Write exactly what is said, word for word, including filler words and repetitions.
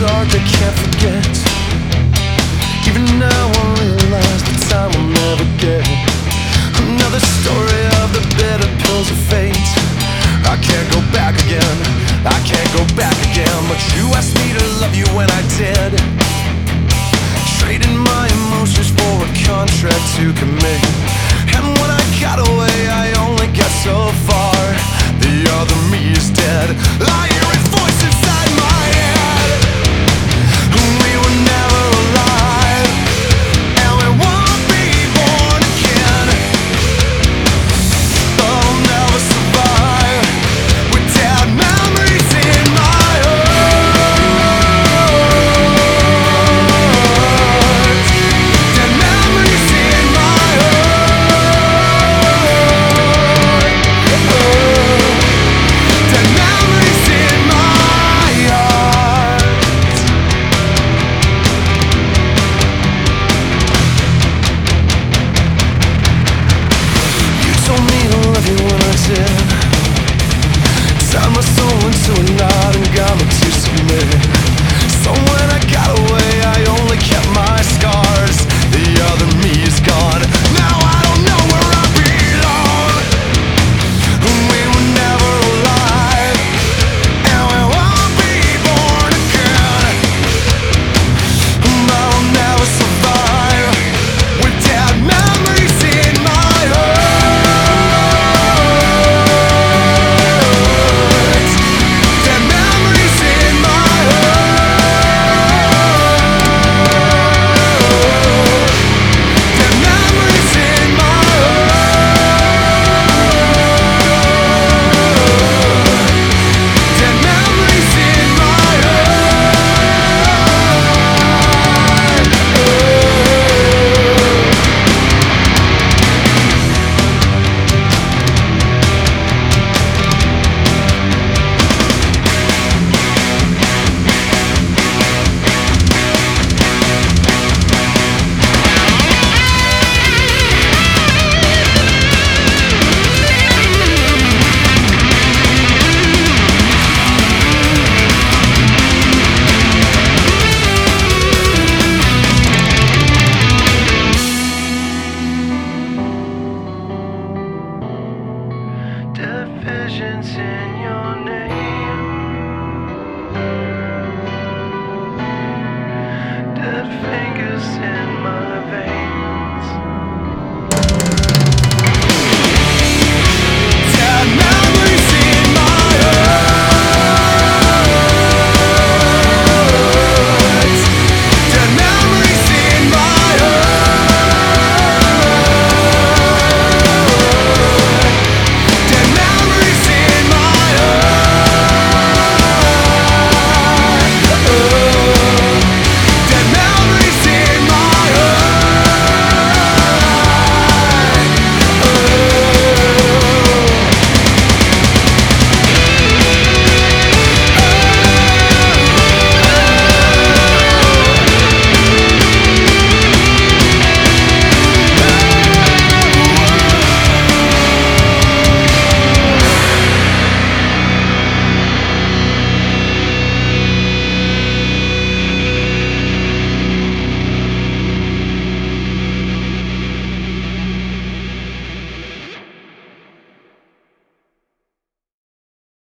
dark I can't forget. Even now I realize the time will never get. Another story of the bitter pills of fate. I can't go back again, I can't go back again. But you asked me to love you when I did, trading my emotions for a contract to commit. And when I got away I only got so far. The other me is dead, lying